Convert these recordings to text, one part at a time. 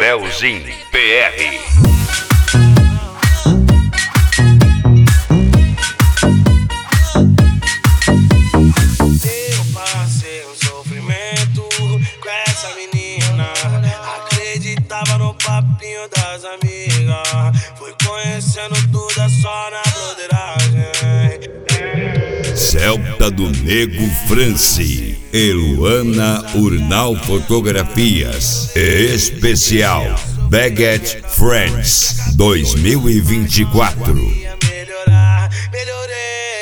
Leozinho PR. Acreditava no papinho das amigas, fui conhecendo tudo só na broderagem. Celta do Nego France, Eluana Urnal Fotografias, especial Baguette Friends 2024. Melhorei,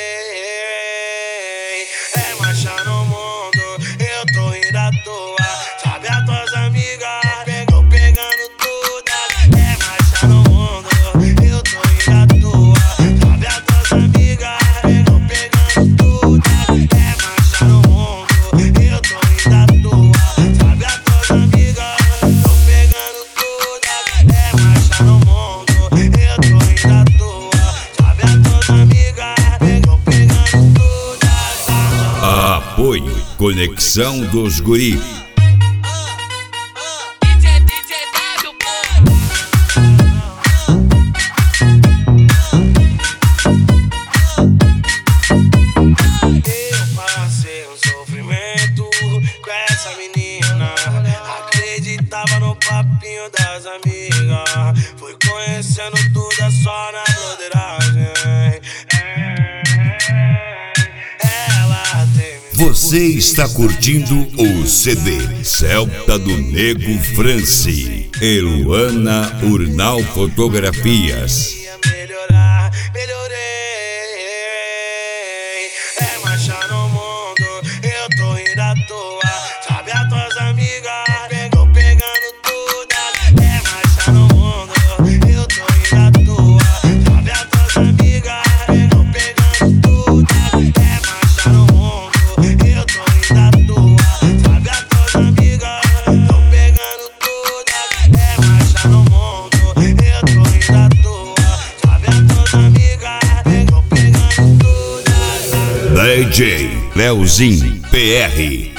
é marcha no mundo, eu tô indo à toa. Sabe as tuas amigas, tô pegando tudo. É marcha no mundo, eu tô indo à toa. Sabe as tuas amigas, tô pegando tudo. É marcha no mundo, eu tô indo à toa. Sabe as tuas amigas, tô pegando tudo. É marcha no mundo, eu tô indo à toa. Sabe as tuas amigas, tô pegando tudo. Apoio Conexão dos Guri. Acreditava no papinho das amigas, fui conhecendo tudo só na broderagem. Você está curtindo o CD Celta do Nego France, Eluana Urnal Fotografias. Melhorei, é marcha no mundo, eu tô indo à toa. Sabe as tuas amigas, tô pegando tudo. É marcha no mundo, eu tô indo à toa. Sabe as tuas amigas, tô pegando tudo. É marcha no mundo, eu tô indo à toa. Sabe as tuas amigas, tô pegando tudo. É marcha no mundo, eu tô indo à toa. Sabe as tuas amigas, tô pegando tudo. DJ Leozinho PR.